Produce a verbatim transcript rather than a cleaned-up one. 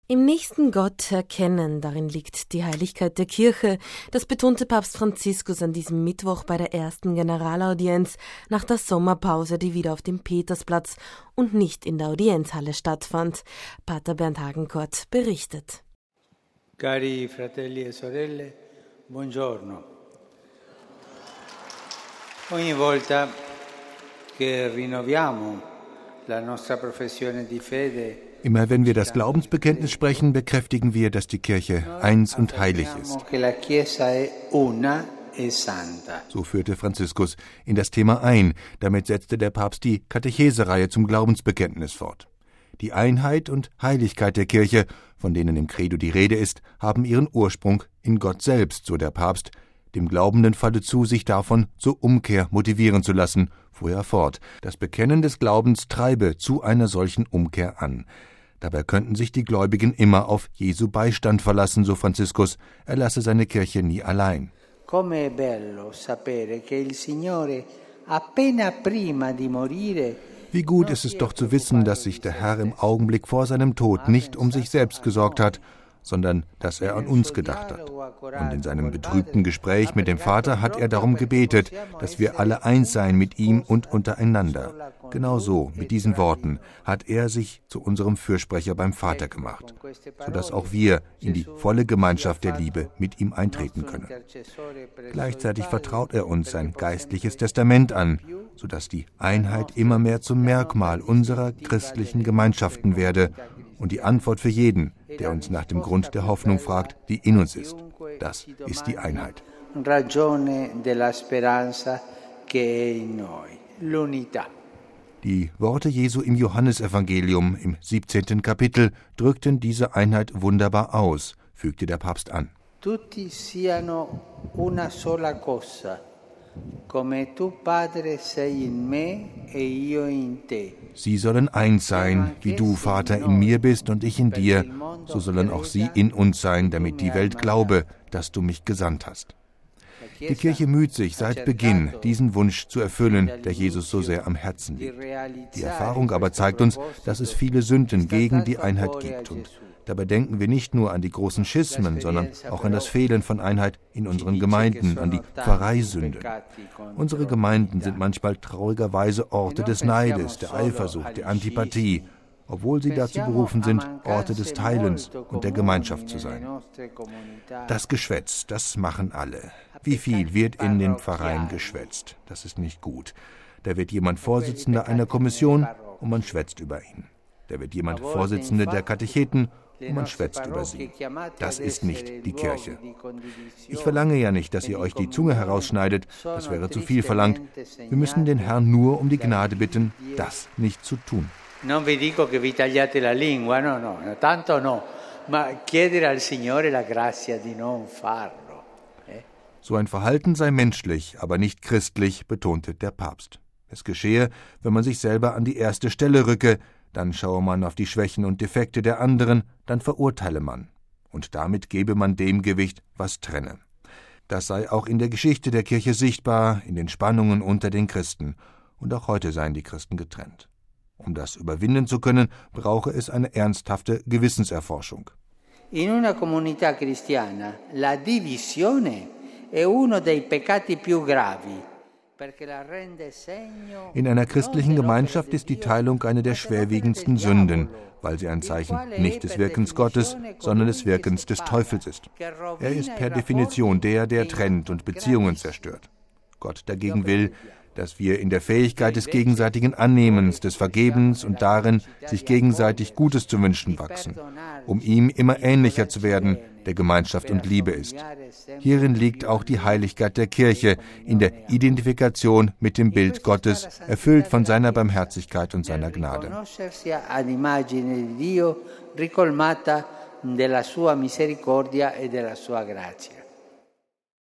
Im nächsten Gott erkennen, darin liegt die Heiligkeit der Kirche. Das betonte Papst Franziskus an diesem Mittwoch bei der ersten Generalaudienz nach der Sommerpause, die wieder auf dem Petersplatz und nicht in der Audienzhalle stattfand. Pater Bernd Hagenkort berichtet. Cari fratelli e sorelle, buongiorno. Ogni volta che rinnoviamo la nostra professione di fede, immer wenn wir das Glaubensbekenntnis sprechen, bekräftigen wir, dass die Kirche eins und heilig ist. So führte Franziskus in das Thema ein. Damit setzte der Papst die Katechesereihe zum Glaubensbekenntnis fort. Die Einheit und Heiligkeit der Kirche, von denen im Credo die Rede ist, haben ihren Ursprung in Gott selbst, so der Papst. Dem Glaubenden falle zu, sich davon zur Umkehr motivieren zu lassen, fuhr er fort. Das Bekennen des Glaubens treibe zu einer solchen Umkehr an. Dabei könnten sich die Gläubigen immer auf Jesu Beistand verlassen, so Franziskus. Er lasse seine Kirche nie allein. Come è bello sapere che il Signore appena prima di morire. Wie gut ist es doch zu wissen, dass sich der Herr im Augenblick vor seinem Tod nicht um sich selbst gesorgt hat, sondern dass er an uns gedacht hat. Und in seinem betrübten Gespräch mit dem Vater hat er darum gebetet, dass wir alle eins seien mit ihm und untereinander. Genau so, mit diesen Worten, hat er sich zu unserem Fürsprecher beim Vater gemacht, sodass auch wir in die volle Gemeinschaft der Liebe mit ihm eintreten können. Gleichzeitig vertraut er uns sein geistliches Testament an, sodass die Einheit immer mehr zum Merkmal unserer christlichen Gemeinschaften werde, und die Antwort für jeden, der uns nach dem Grund der Hoffnung fragt, die in uns ist. Das ist die Einheit. Die Worte Jesu im Johannesevangelium im siebzehnten Kapitel drückten diese Einheit wunderbar aus, fügte der Papst an. Tutti siano una sola cosa. Come tu, Padre, sei in me e io in te. Sie sollen eins sein, wie du, Vater, in mir bist und ich in dir, so sollen auch sie in uns sein, damit die Welt glaube, dass du mich gesandt hast. Die Kirche müht sich seit Beginn, diesen Wunsch zu erfüllen, der Jesus so sehr am Herzen liegt. Die Erfahrung aber zeigt uns, dass es viele Sünden gegen die Einheit gibt. Und dabei denken wir nicht nur an die großen Schismen, sondern auch an das Fehlen von Einheit in unseren Gemeinden, an die Pfarreisünden. Unsere Gemeinden sind manchmal traurigerweise Orte des Neides, der Eifersucht, der Antipathie, obwohl sie dazu berufen sind, Orte des Teilens und der Gemeinschaft zu sein. Das Geschwätz, das machen alle. Wie viel wird in den Pfarreien geschwätzt? Das ist nicht gut. Da wird jemand Vorsitzender einer Kommission und man schwätzt über ihn. Da wird jemand Vorsitzender der Katecheten und man schwätzt über sie. Das ist nicht die Kirche. Ich verlange ja nicht, dass ihr euch die Zunge herausschneidet, das wäre zu viel verlangt. Wir müssen den Herrn nur um die Gnade bitten, das nicht zu tun. Non vi dico che vi tagliate la lingua, no, no, tanto no, ma chiedere al Signore la grazia di non farlo. Eh? So ein Verhalten sei menschlich, aber nicht christlich, betonte der Papst. Es geschehe, wenn man sich selber an die erste Stelle rücke, dann schaue man auf die Schwächen und Defekte der anderen, dann verurteile man. Und damit gebe man dem Gewicht, was trenne. Das sei auch in der Geschichte der Kirche sichtbar, in den Spannungen unter den Christen. Und auch heute seien die Christen getrennt. Um das überwinden zu können, brauche es eine ernsthafte Gewissenserforschung. In una comunità cristiana la divisione è uno dei peccati più gravi. In einer christlichen Gemeinschaft ist die Teilung eine der schwerwiegendsten Sünden, weil sie ein Zeichen nicht des Wirkens Gottes, sondern des Wirkens des Teufels ist. Er ist per Definition der, der trennt und Beziehungen zerstört. Gott dagegen will, dass wir in der Fähigkeit des gegenseitigen Annehmens, des Vergebens und darin, sich gegenseitig Gutes zu wünschen, wachsen, um ihm immer ähnlicher zu werden, der Gemeinschaft und Liebe ist. Hierin liegt auch die Heiligkeit der Kirche, in der Identifikation mit dem Bild Gottes, erfüllt von seiner Barmherzigkeit und seiner Gnade. Ricolmata della sua misericordia e della sua grazia.